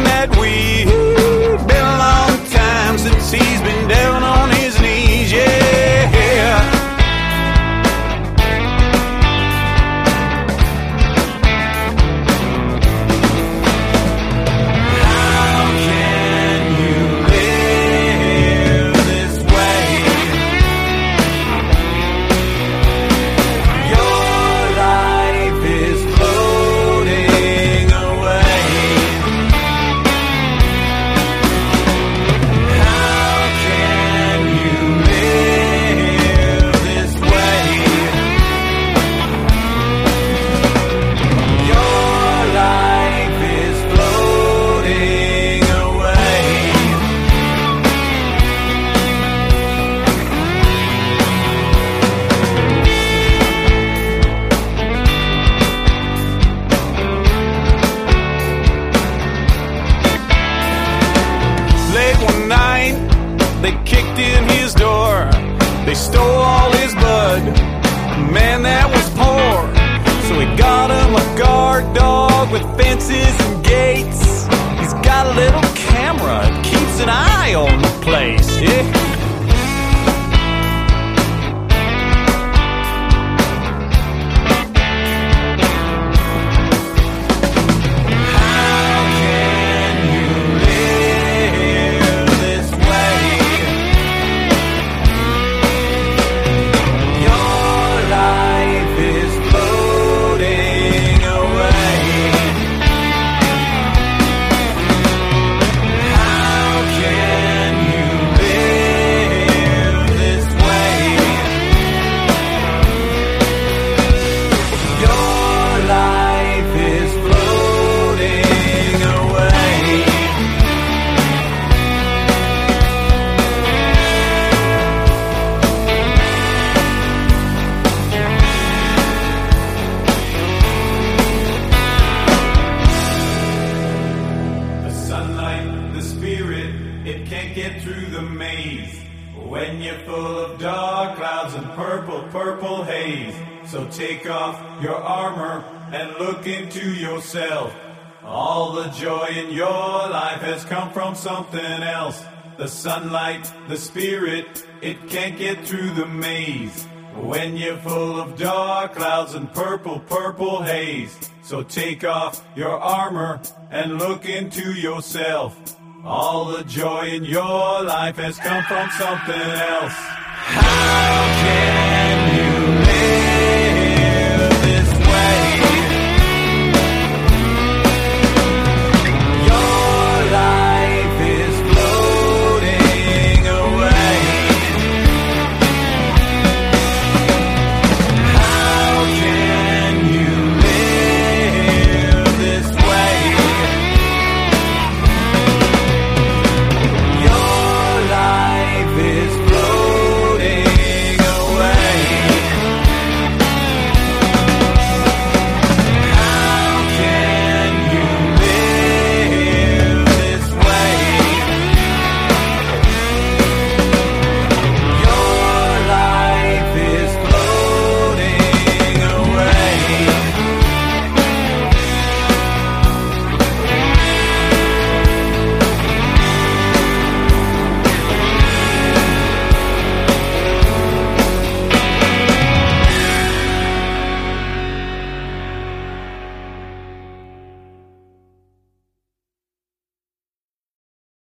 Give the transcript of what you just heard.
that we've been a long time since he's been down on his knees, yeah. How can you live this way? Your life is floating away. How can you live this way? Your life is floating away. Late one night, they kicked in his door. They stole all his bud. Man, that was poor. So he got him a guard dog with fences and gates. He's got a little camera that keeps an eye on the place, yeah. How can you live this way? Your life is floating away. How can you live this way? Your life is floating away. The sunlight, the spirit, it can't get through the maze when you're full of dark clouds and purple haze. So take off your armor and look into yourself. All the joy in your life has come from something else. The sunlight, the spirit, it can't get through the maze when you're full of dark clouds and purple haze. So take off your armor and look into yourself. All the joy in your life has come from something else. How can